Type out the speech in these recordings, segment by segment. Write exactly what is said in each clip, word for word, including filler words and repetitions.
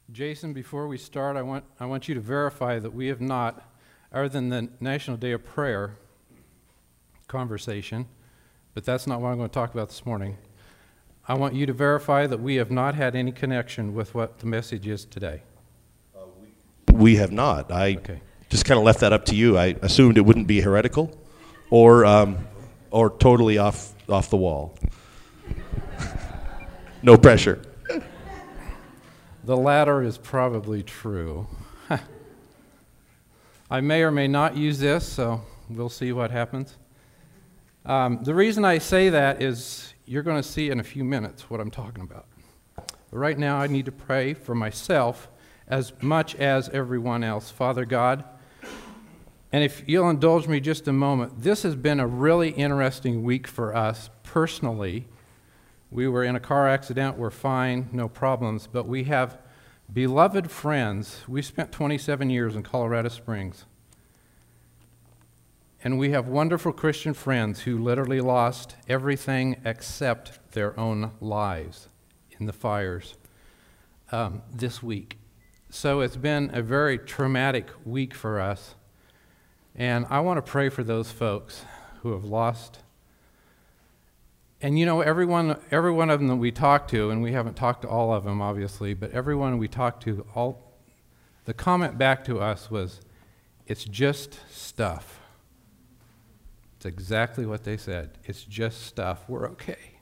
Jason, before we start, I want, I want you to verify that we have not, other than the National Day of Prayer conversation, but that's not what I'm going to talk about this morning. I want you to verify that we have not had any connection with what the message is today. Uh, we, we have not. I okay. just kind of left that up to you. I assumed it wouldn't be heretical or um, or totally off off the wall. No pressure. The latter is probably true. I may or may not use this, so we'll see what happens. Um, the reason I say that is you're going to see in a few minutes what I'm talking about. But right now I need to pray for myself as much as everyone else. Father God, and if you'll indulge me just a moment, this has been a really interesting week for us personally. We were in a car accident, we're fine, no problems, but we have beloved friends. We spent twenty-seven years in Colorado Springs. And we have wonderful Christian friends who literally lost everything except their own lives in the fires um, this week. So it's been a very traumatic week for us. And I want to pray for those folks who have lost. And you know, everyone, every one of them that we talked to, and we haven't talked to all of them, obviously, but everyone we talked to, all the comment back to us was, it's just stuff. It's exactly what they said. It's just stuff. We're okay.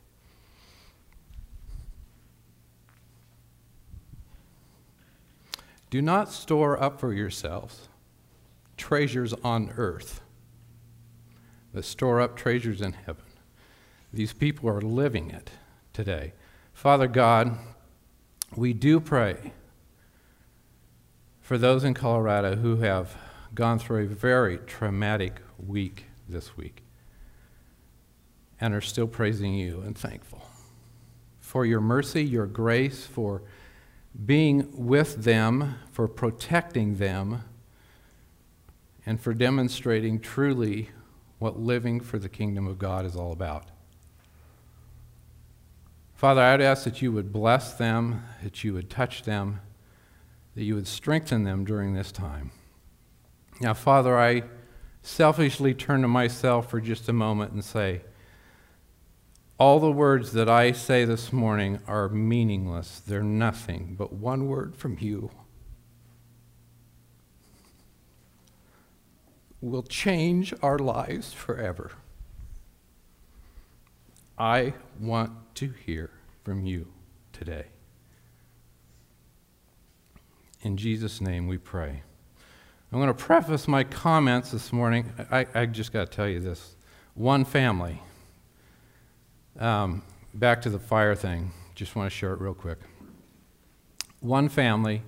Do not store up for yourselves treasures on earth, but store up treasures in heaven. These people are living it today. Father God, we do pray for those in Colorado who have gone through a very traumatic week this week and are still praising you and thankful for your mercy, your grace, for being with them, for protecting them, and for demonstrating truly what living for the kingdom of God is all about. Father, I'd ask that you would bless them, that you would touch them, that you would strengthen them during this time. Now, Father, I selfishly turn to myself for just a moment and say, all the words that I say this morning are meaningless. They're nothing but one word from you will change our lives forever. I want to hear from you today. In Jesus' name we pray. I'm going to preface my comments this morning. I, I just got to tell you this. One family. Um, back to the fire thing. Just want to share it real quick. One family,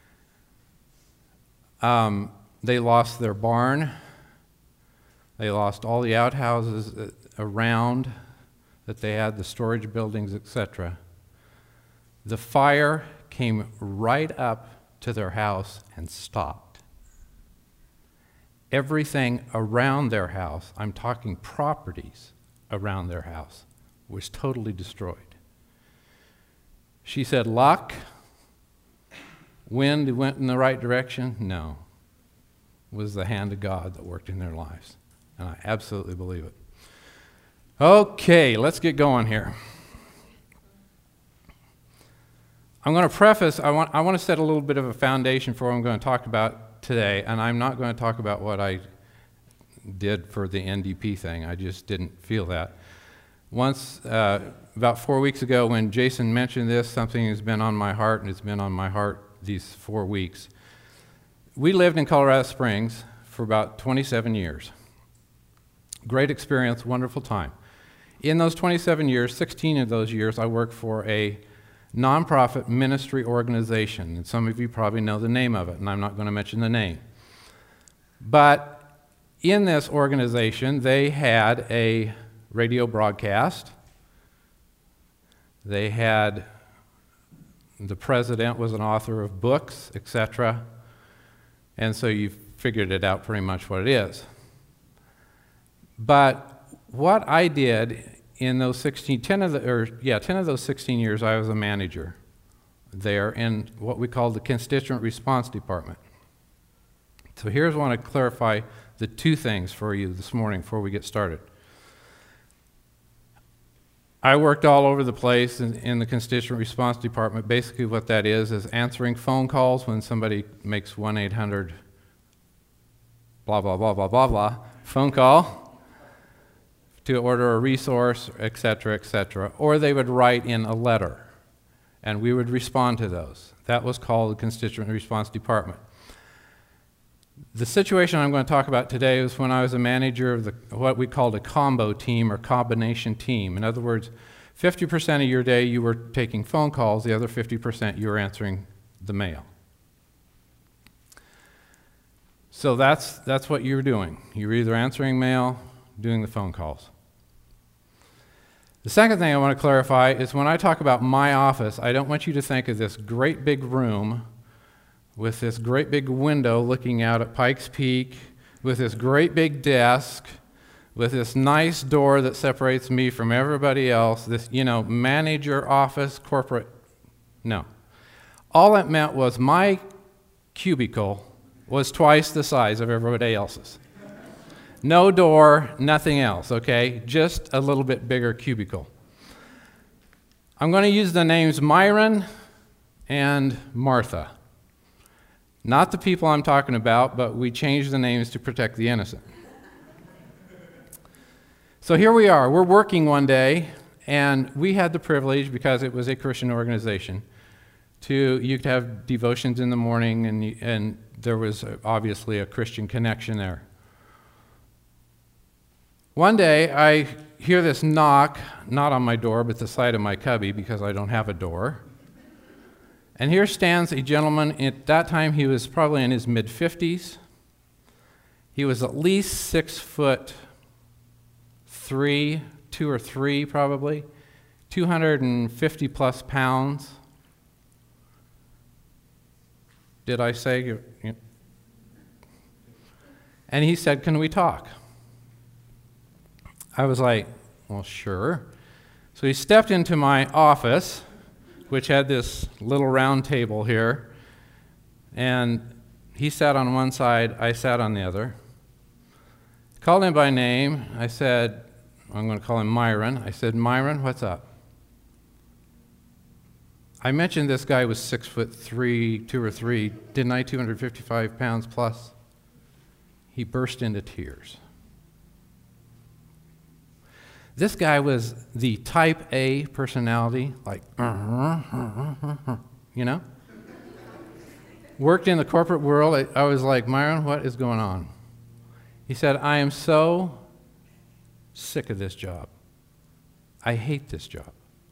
um, they lost their barn. They lost all the outhouses around that they had, the storage buildings, et cetera. The fire came right up to their house and stopped. Everything around their house, I'm talking properties around their house, was totally destroyed. She said, luck, wind went in the right direction? No. It was the hand of God that worked in their lives. And I absolutely believe it. Okay, let's get going here. I'm going to preface, I want, I want to set a little bit of a foundation for what I'm going to talk about today, and I'm not going to talk about what I did for the N D P thing. I just didn't feel that. Once, uh, about four weeks ago, when Jason mentioned this, something has been on my heart, and it's been on my heart these four weeks. We lived in Colorado Springs for about twenty-seven years. Great experience, wonderful time. In those twenty-seven years, sixteen of those years, I worked for a nonprofit ministry organization, and some of you probably know the name of it, and I'm not going to mention the name. But in this organization, they had a radio broadcast. They had, the president was an author of books, et cetera, and so you figured it out pretty much what it is. But what I did in those sixteen, ten of the, or yeah, ten of those sixteen years, I was a manager there in what we call the Constituent Response Department. So here's I want to clarify the two things for you this morning before we get started. I worked all over the place in, in the Constituent Response Department. Basically what that is is answering phone calls when somebody makes one eight hundred blah, blah, blah, blah, blah, blah, phone call to order a resource, et cetera, et cetera. Or they would write in a letter, and we would respond to those. That was called the Constituent Response Department. The situation I'm going to talk about today was when I was a manager of the, what we called a combo team or combination team. In other words, fifty percent of your day you were taking phone calls, the other fifty percent you were answering the mail. So that's, that's what you were doing. You were either answering mail, doing the phone calls. The second thing I want to clarify is when I talk about my office, I don't want you to think of this great big room with this great big window looking out at Pikes Peak, with this great big desk, with this nice door that separates me from everybody else, this, you know, manager office, corporate. No. All that meant was my cubicle was twice the size of everybody else's. No door, nothing else, okay? Just a little bit bigger cubicle. I'm going to use the names Myron and Martha. Not the people I'm talking about, but we changed the names to protect the innocent. So here we are. We're working one day, and we had the privilege, because it was a Christian organization, to you could have devotions in the morning, and, and there was obviously a Christian connection there. One day, I hear this knock, not on my door, but the side of my cubby, because I don't have a door. And here stands a gentleman. At that time, he was probably in his mid fifties. He was at least six foot three, two or three probably, two hundred fifty plus pounds. Did I say? And he said, "Can we talk?" I was like, "Well, sure." So he stepped into my office, which had this little round table here, and he sat on one side, I sat on the other. Called him by name. I said, I'm going to call him Myron. I said, "Myron, what's up?" I mentioned this guy was six foot three, two or three, didn't I, two hundred fifty-five pounds plus? He burst into tears. This guy was the type A personality, like, uh-huh, uh-huh, uh-huh, you know? Worked in the corporate world. I, I was like, "Myron, what is going on?" He said, "I am so sick of this job. I hate this job."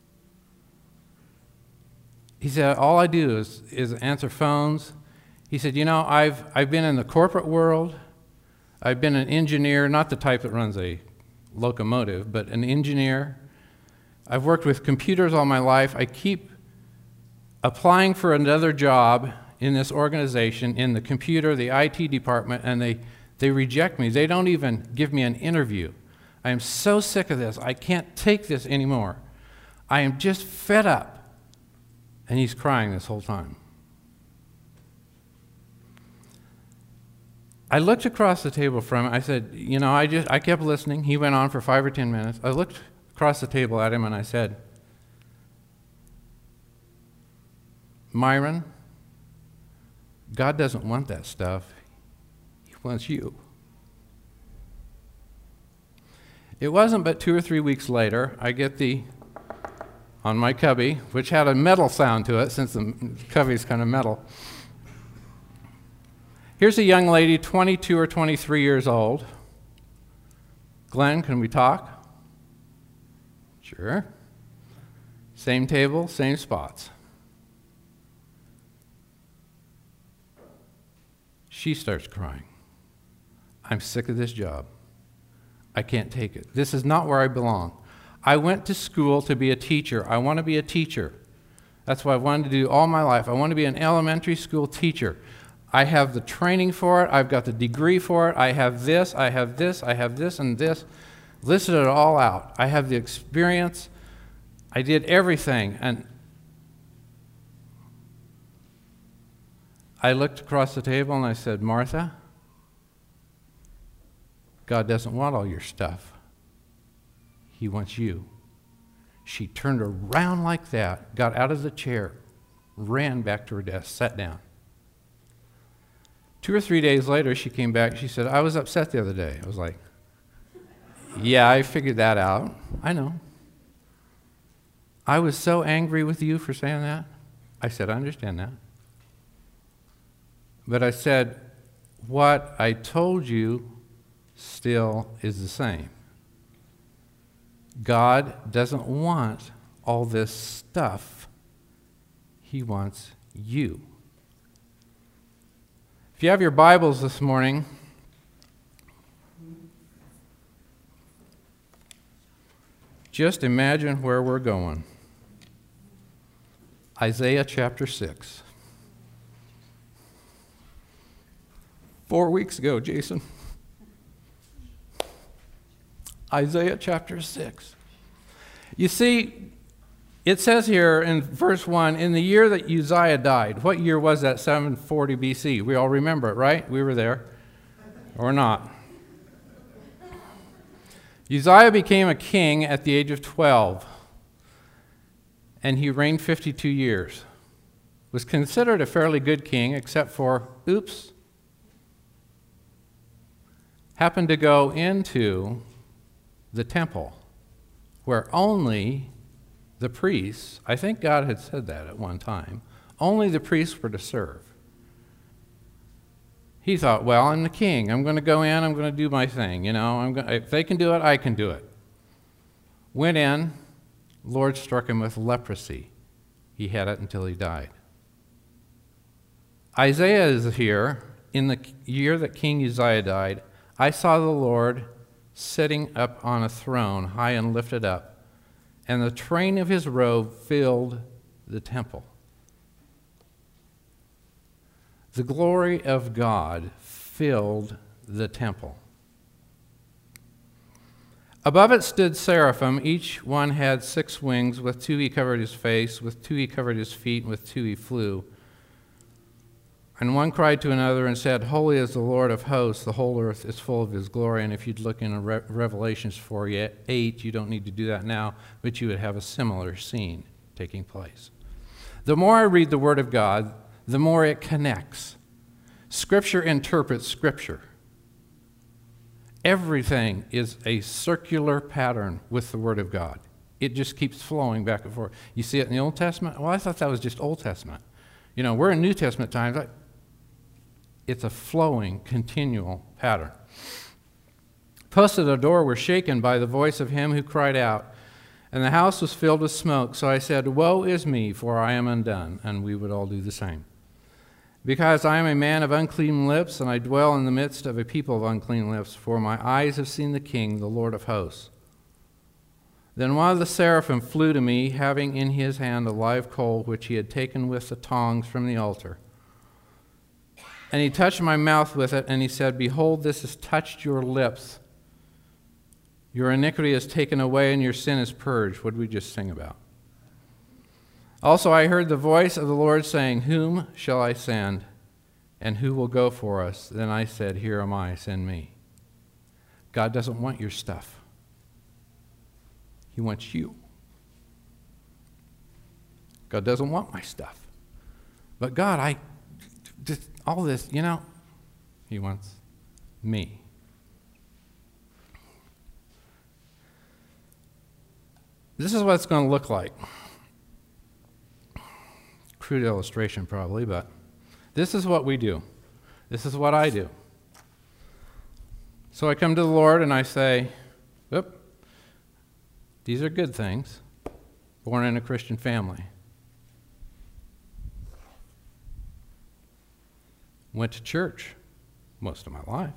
He said, "All I do is, is answer phones." He said, "You know, I've, I've been in the corporate world. I've been an engineer, not the type that runs a locomotive, but an engineer. I've worked with computers all my life. I keep applying for another job in this organization, in the computer, the I T department, and they, they reject me. They don't even give me an interview. I am so sick of this. I can't take this anymore. I am just fed up." And he's crying this whole time. I looked across the table from him. I said, you know, I just I kept listening. He went on for five or ten minutes. I looked across the table at him and I said, "Myron, God doesn't want that stuff. He wants you." It wasn't but two or three weeks later, I get the, on my cubby, which had a metal sound to it since the cubby's kind of metal. Here's a young lady, twenty-two or twenty-three years old. "Glenn, can we talk?" "Sure." Same table, same spots. She starts crying. "I'm sick of this job. I can't take it. This is not where I belong. I went to school to be a teacher. I want to be a teacher. That's what I wanted to do all my life. I want to be an elementary school teacher. I have the training for it. I've got the degree for it. I have this, I have this, I have this and this. Listed it all out. I have the experience. I did everything. And I looked across the table and I said, Martha, God doesn't want all your stuff. He wants you. She turned around like that, got out of the chair, ran back to her desk, sat down. Two or three days later, she came back. She said, I was upset the other day. I was like, yeah, I figured that out. I know. I was so angry with you for saying that. I said, I understand that. But I said, what I told you still is the same. God doesn't want all this stuff. He wants you. If you have your Bibles this morning, just imagine where we're going. Isaiah chapter six. Four weeks ago, Jason. Isaiah chapter six. You see, it says here in verse one, in the year that Uzziah died. What year was that? seven forty B C. We all remember it, right? We were there. Or not. Uzziah became a king at the age of twelve, and he reigned fifty-two years. Was considered a fairly good king, except for, oops, happened to go into the temple, where only the priests, I think God had said that at one time, only the priests were to serve. He thought, well, I'm the king. I'm going to go in. I'm going to do my thing. You know, I'm going, if they can do it, I can do it. Went in. Lord struck him with leprosy. He had it until he died. Isaiah is here. In the year that King Uzziah died, I saw the Lord sitting up on a throne, high and lifted up, and the train of his robe filled the temple. The glory of God filled the temple. Above it stood seraphim. Each one had six wings. With two he covered his face, with two he covered his feet, and with two he flew. And one cried to another and said, Holy is the Lord of hosts, the whole earth is full of his glory. And if you'd look in Re- Revelations four eight, you don't need to do that now, but you would have a similar scene taking place. The more I read the Word of God, the more it connects. Scripture interprets Scripture. Everything is a circular pattern with the Word of God. It just keeps flowing back and forth. You see it in the Old Testament? Well, I thought that was just Old Testament. You know, we're in New Testament times. It's a flowing, continual pattern. Posts at the door were shaken by the voice of him who cried out, and the house was filled with smoke. So I said, Woe is me, for I am undone. And we would all do the same. Because I am a man of unclean lips, and I dwell in the midst of a people of unclean lips, for my eyes have seen the King, the Lord of hosts. Then one of the seraphim flew to me, having in his hand a live coal, which he had taken with the tongs from the altar. And he touched my mouth with it, and he said, Behold, this has touched your lips. Your iniquity is taken away, and your sin is purged. What did we just sing about? Also I heard the voice of the Lord saying, Whom shall I send, and who will go for us? Then I said, Here am I, send me. God doesn't want your stuff. He wants you. God doesn't want my stuff. But God, I, just all this, you know, he wants me. This is what it's going to look like. Crude illustration probably, but this is what we do. This is what I do. So I come to the Lord and I say, Whoop, these are good things, born in a Christian family. Went to church most of my life.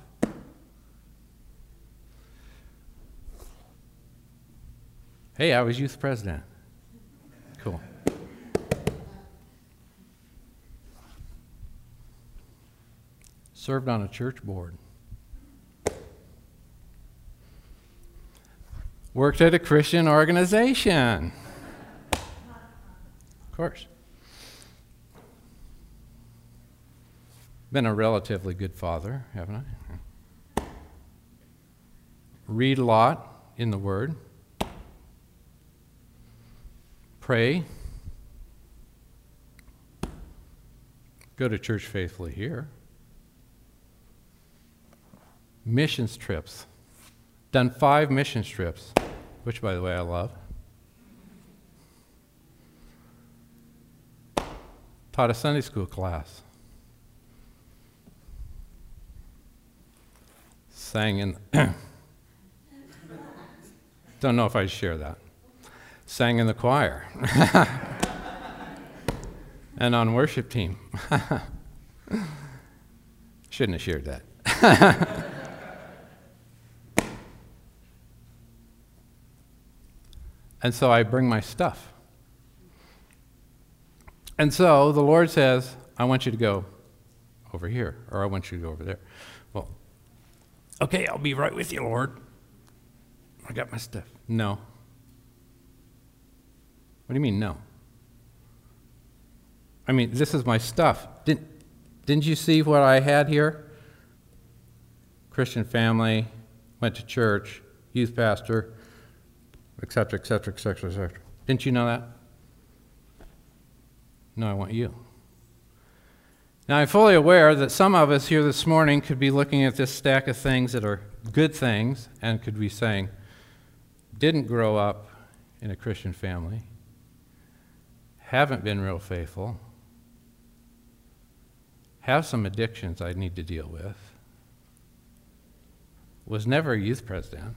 Hey, I was youth president. Cool. Served on a church board. Worked at a Christian organization. Of course. Been a relatively good father, haven't I? Read a lot in the Word. Pray. Go to church faithfully here. Missions trips. Done five missions trips, which, by the way, I love. Taught a Sunday school class. Sang in, don't know if I share that. Sang in the choir. And on worship team. Shouldn't have shared that. And so I bring my stuff. And so the Lord says, I want you to go over here, or I want you to go over there. Well, okay, I'll be right with you, Lord. I got my stuff. No. What do you mean, no? I mean, this is my stuff. Didn't, didn't you see what I had here? Christian family, went to church, youth pastor, et cetera, et cetera, et cetera, et cetera. Didn't you know that? No, I want you. Now, I'm fully aware that some of us here this morning could be looking at this stack of things that are good things and could be saying, didn't grow up in a Christian family, haven't been real faithful, have some addictions I need to deal with, was never a youth president,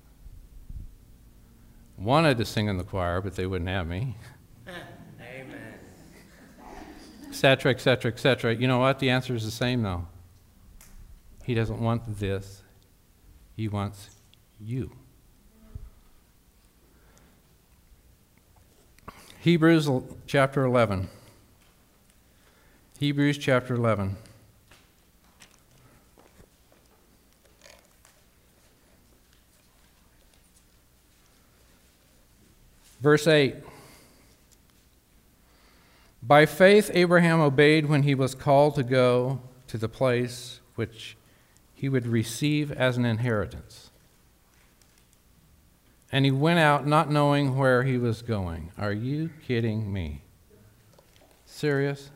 wanted to sing in the choir, but they wouldn't have me. Amen. Et cetera, et cetera, et cetera. You know what? The answer is the same, though. He doesn't want this. He wants you. Hebrews chapter eleven. Hebrews chapter eleven. Verse eight. By faith Abraham obeyed when he was called to go to the place which he would receive as an inheritance. And he went out not knowing where he was going. Are you kidding me? Serious?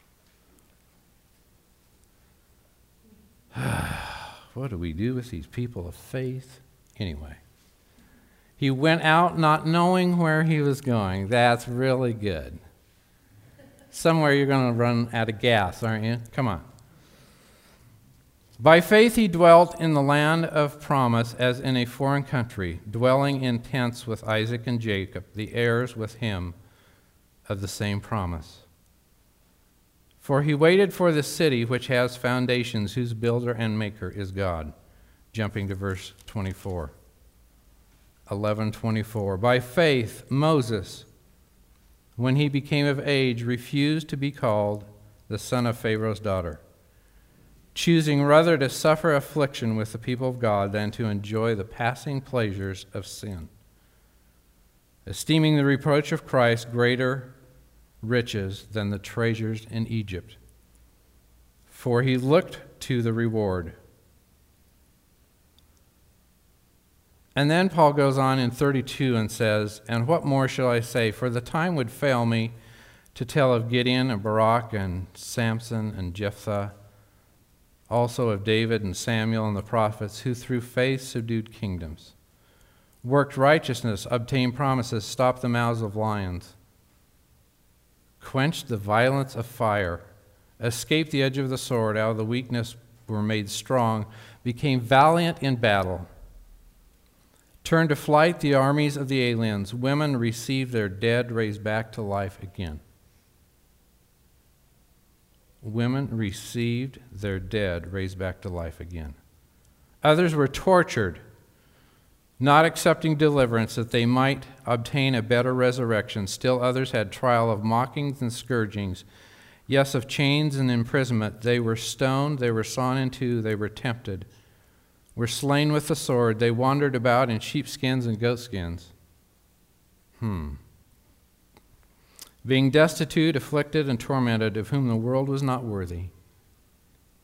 What do we do with these people of faith? Anyway. He went out not knowing where he was going. That's really good. Somewhere you're going to run out of gas, aren't you? Come on. By faith he dwelt in the land of promise as in a foreign country, dwelling in tents with Isaac and Jacob, the heirs with him of the same promise. For he waited for the city which has foundations, whose builder and maker is God. Jumping to verse twenty-four. eleven twenty-four. By faith Moses, when he became of age, refused to be called the son of Pharaoh's daughter, choosing rather to suffer affliction with the people of God than to enjoy the passing pleasures of sin, esteeming the reproach of Christ greater riches than the treasures in Egypt. For he looked to the reward. And then Paul goes on in thirty-two and says, and what more shall I say? For the time would fail me to tell of Gideon and Barak and Samson and Jephthah, also of David and Samuel and the prophets, who through faith subdued kingdoms, worked righteousness, obtained promises, stopped the mouths of lions, quenched the violence of fire, escaped the edge of the sword, out of the weakness were made strong, became valiant in battle, turned to flight the armies of the aliens. Women received their dead raised back to life again. Women received their dead raised back to life again. Others were tortured, not accepting deliverance that they might obtain a better resurrection. Still others had trial of mockings and scourgings, yes, of chains and imprisonment. They were stoned, they were sawn in two, they were tempted, were slain with the sword. They wandered about in sheepskins and goatskins. Hmm. Being destitute, afflicted, and tormented, of whom the world was not worthy,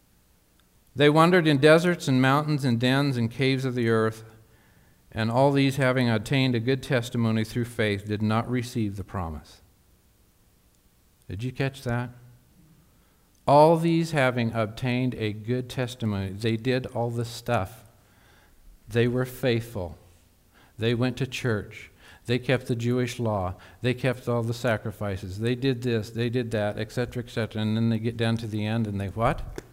They wandered in deserts and mountains and dens and caves of the earth, and all these, having obtained a good testimony through faith, did not receive the promise. Did you catch that? All these, having obtained a good testimony, they did all this stuff. They were faithful. They went to church. They kept the Jewish law. They kept all the sacrifices. They did this, they did that, et cetera, et cetera. And then they get down to the end and they what?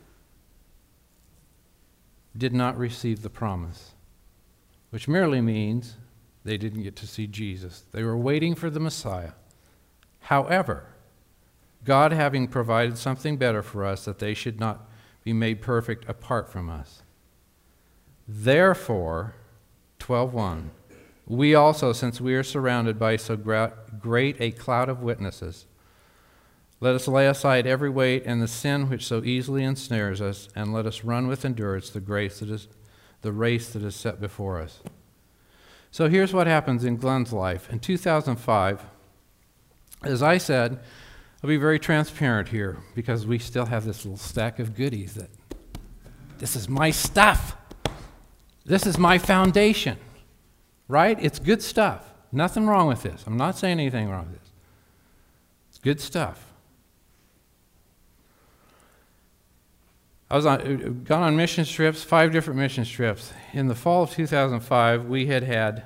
Did not receive the promise, which merely means they didn't get to see Jesus. They were waiting for the Messiah. However, God having provided something better for us, that they should not be made perfect apart from us. Therefore, twelve one, we also, since we are surrounded by so gra- great a cloud of witnesses, let us lay aside every weight and the sin which so easily ensnares us, and let us run with endurance the grace that is the race that is set before us. So here's what happens in Glenn's life. In two thousand five, as I said, I'll be very transparent here because we still have this little stack of goodies that this is my stuff. This is my foundation, right? It's good stuff. Nothing wrong with this. I'm not saying anything wrong with this. It's good stuff. I was on, gone on mission trips, five different mission trips. In the fall of two thousand five, we had had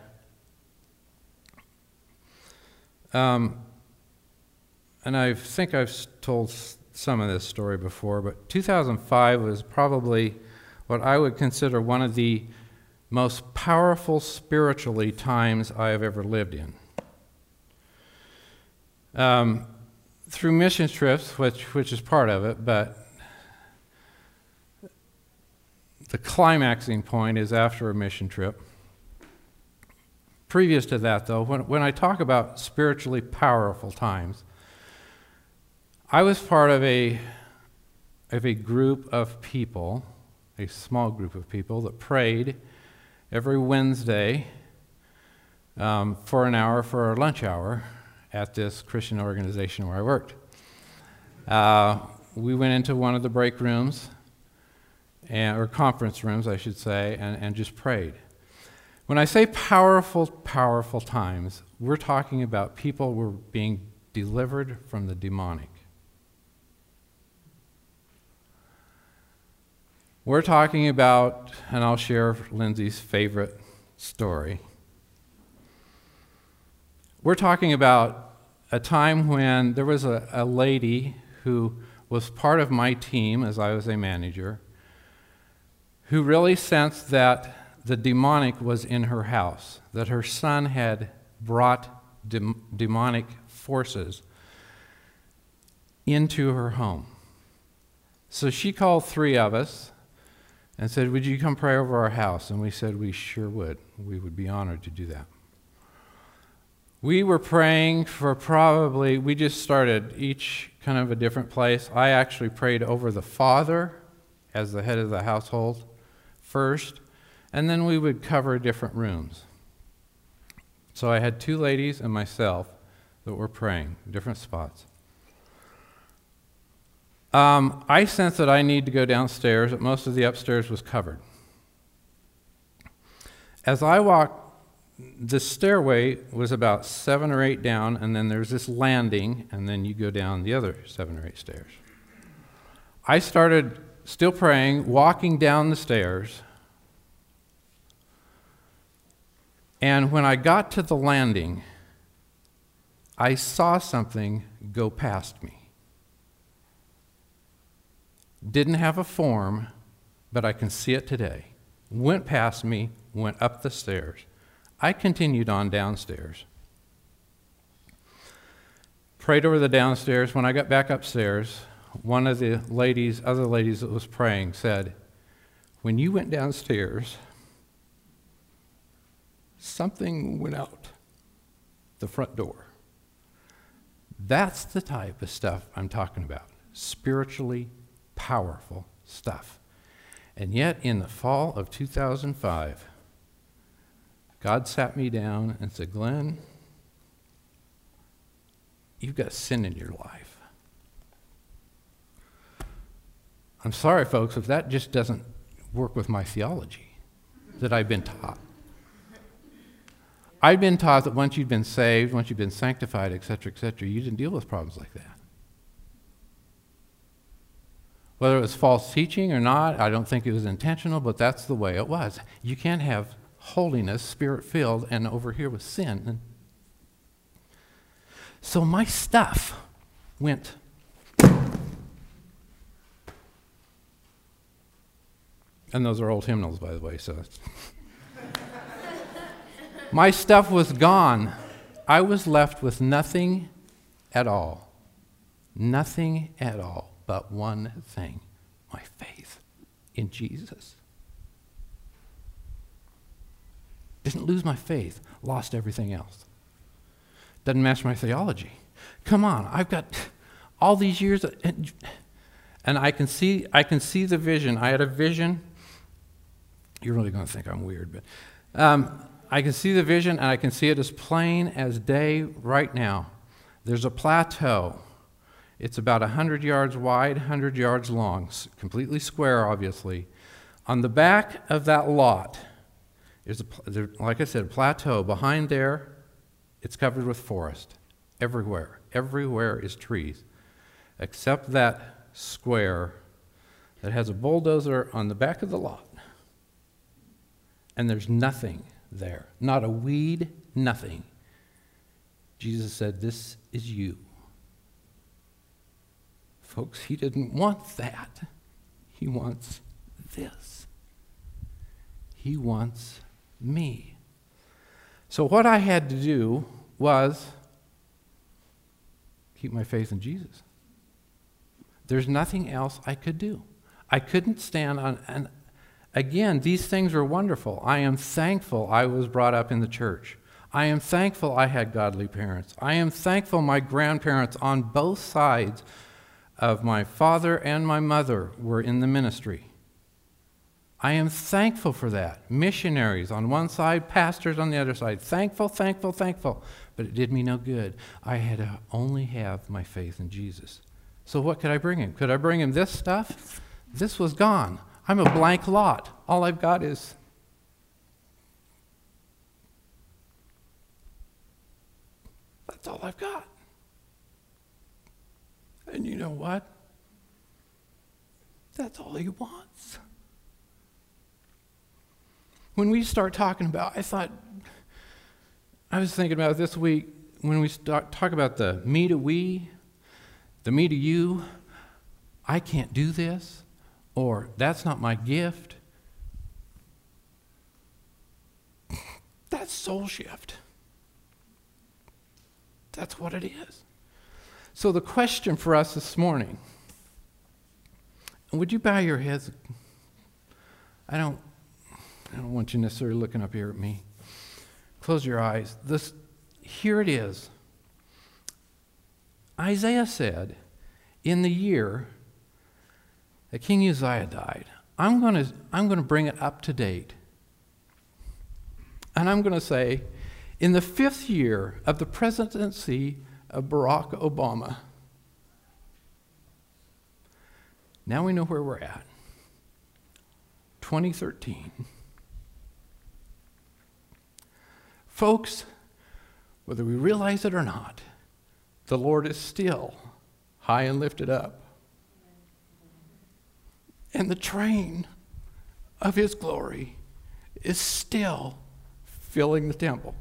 um, and I think I've told some of this story before, but two thousand five was probably what I would consider one of the most powerful spiritually times I have ever lived in. Um, through mission trips, which which is part of it, but the climaxing point is after a mission trip. Previous to that, though, when, when I talk about spiritually powerful times, I was part of a, of a group of people, a small group of people, that prayed every Wednesday um, for an hour for our lunch hour at this Christian organization where I worked. Uh, we went into one of the break rooms, And, or conference rooms, I should say, and, and just prayed. When I say powerful, powerful times, we're talking about people were being delivered from the demonic. We're talking about, and I'll share Lindsay's favorite story. We're talking about a time when there was a, a lady who was part of my team as I was a manager, who really sensed that the demonic was in her house, that her son had brought de- demonic forces into her home. So she called three of us and said, "Would you come pray over our house?" And we said, "We sure would. We would be honored to do that." We were praying for probably, we just started each kind of a different place. I actually prayed over the father as the head of the household first, and then we would cover different rooms. So I had two ladies and myself that were praying, different spots. Um, I sensed that I need to go downstairs, that most of the upstairs was covered. As I walked, the stairway was about seven or eight down, and then there's this landing, and then you go down the other seven or eight stairs. I started still praying, walking down the stairs, and when I got to the landing, I saw something go past me. Didn't have a form, but I can see it today. Went past me, went up the stairs. I continued on downstairs. Prayed over the downstairs. When I got back upstairs, one of the ladies, other ladies that was praying said, "When you went downstairs, something went out the front door." That's the type of stuff I'm talking about. Spiritually powerful stuff. And yet, in the fall of two thousand five, God sat me down and said, "Glenn, you've got sin in your life. I'm sorry, folks, if that just doesn't work with my theology that I've been taught. I've been taught that once you've been saved, once you've been sanctified, et cetera, et cetera, you didn't deal with problems like that. Whether it was false teaching or not, I don't think it was intentional, but that's the way it was. You can't have holiness, spirit-filled, and over here with sin. So my stuff went. And those are old hymnals, by the way, so it's my stuff was gone. I was left with nothing at all. Nothing at all but one thing, my faith in Jesus. Didn't lose my faith, lost everything else. Doesn't match my theology. Come on, I've got all these years, and, and I can see I can see the vision. I had a vision. You're really going to think I'm weird, but um, I can see the vision, and I can see it as plain as day right now. There's a plateau. It's about one hundred yards wide, one hundred yards long, completely square, obviously. On the back of that lot is, a, there, like I said, a plateau. Behind there, it's covered with forest. Everywhere. Everywhere is trees, except that square that has a bulldozer on the back of the lot. And there's nothing there. Not a weed, nothing. Jesus said, "This is you." Folks, he didn't want that. He wants this. He wants me. So what I had to do was keep my faith in Jesus. There's nothing else I could do. I couldn't stand on, and again, these things are wonderful. I am thankful I was brought up in the church. I am thankful I had godly parents. I am thankful my grandparents on both sides of my father and my mother were in the ministry. I am thankful for that. Missionaries on one side, pastors on the other side. Thankful, thankful, thankful. But it did me no good. I had to only have my faith in Jesus. So what could I bring him? Could I bring him this stuff? This was gone. I'm a blank lot. All I've got is that's all I've got. And you know what? That's all he wants. When we start talking about, I thought, I was thinking about this week, when we start talk about the me to we, the me to you, I can't do this, or that's not my gift. That's soul shift. That's what it is. So the question for us this morning, and would you bow your heads? I don't, I don't want you necessarily looking up here at me. Close your eyes. This, here it is. Isaiah said, in the year that King Uzziah died, I'm going to, I'm going to bring it up to date. And I'm going to say, in the fifth year of the presidency of Barack Obama, now we know where we're at. twenty thirteen. Folks, whether we realize it or not, the Lord is still high and lifted up. And the train of his glory is still filling the temple.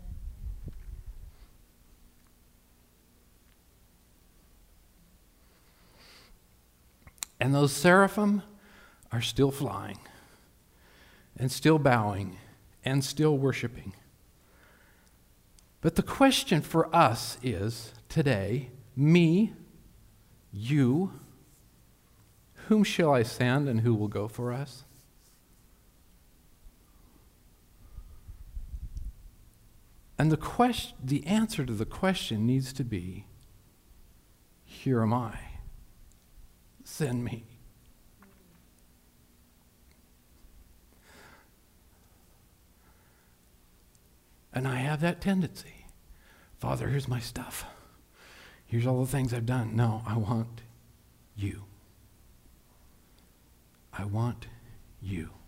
And those seraphim are still flying and still bowing and still worshiping. But the question for us is today, me, you, whom shall I send and who will go for us? And the question, the answer to the question needs to be, here am I. Send me. And I have that tendency. Father, here's my stuff. Here's all the things I've done. No, I want you. I want you.